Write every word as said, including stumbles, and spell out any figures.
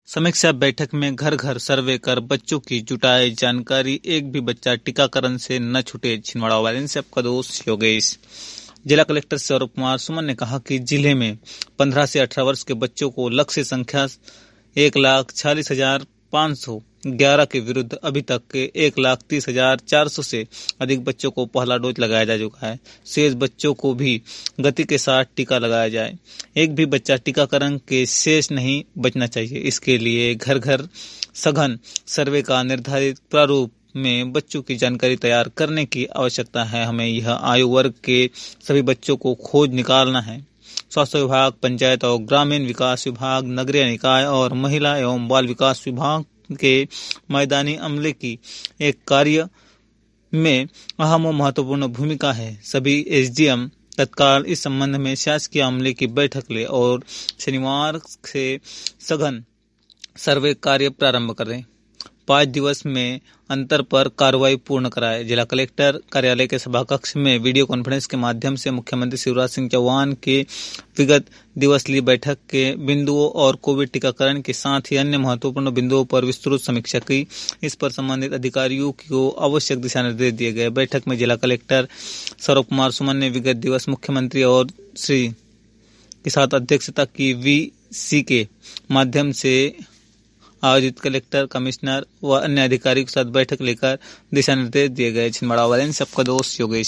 समीक्षा बैठक में घर घर सर्वे कर बच्चों की जुटाए जानकारी, एक भी बच्चा टीकाकरण से न छूटे। छिंदवाड़ा वायरन से आपका दोस्त योगेश। जिला कलेक्टर सौरभ कुमार सुमन ने कहा कि जिले में पंद्रह से अठारह वर्ष के बच्चों को लक्ष्य संख्या एक लाख छियालीस हजार पाँच सौ ग्यारह के विरुद्ध अभी तक के एक लाख तीस हजार चार सौ से अधिक बच्चों को पहला डोज लगाया जा चुका है। शेष बच्चों को भी गति के साथ टीका लगाया जाए। एक भी बच्चा टीकाकरण के शेष नहीं बचना चाहिए। इसके लिए घर घर सघन सर्वे का निर्धारित प्रारूप में बच्चों की जानकारी तैयार करने की आवश्यकता है। हमें यह आयु वर्ग के सभी बच्चों को खोज निकालना है। स्वास्थ्य विभाग, पंचायत और ग्रामीण विकास विभाग, नगरीय निकाय और महिला एवं बाल विकास विभाग के मैदानी अमले की एक कार्य में अहम और महत्वपूर्ण भूमिका है। सभी एसडीएम तत्काल इस संबंध में शासकीय अमले की बैठक ले और शनिवार से सघन सर्वे कार्य प्रारंभ करें। पाँच दिवस में अंतर पर कार्रवाई पूर्ण कराए। जिला कलेक्टर कार्यालय के सभा कक्ष में वीडियो कॉन्फ्रेंस के माध्यम से मुख्यमंत्री शिवराज सिंह चौहान के विगत दिवस ली बैठक के बिंदुओं और कोविड टीकाकरण के साथ ही अन्य महत्वपूर्ण बिंदुओं पर विस्तृत समीक्षा की। इस पर संबंधित अधिकारियों को आवश्यक दिशा निर्देश दिए गए। बैठक में जिला कलेक्टर सौरभ कुमार सुमन ने विगत दिवस मुख्यमंत्री और श्री के साथ अध्यक्षता की वीसी के माध्यम से आयोजित कलेक्टर, कमिश्नर व अन्य अधिकारियों के साथ बैठक लेकर दिशा निर्देश दिए गए। छिंदवाड़ा वाले सबका दोस्त योगेश।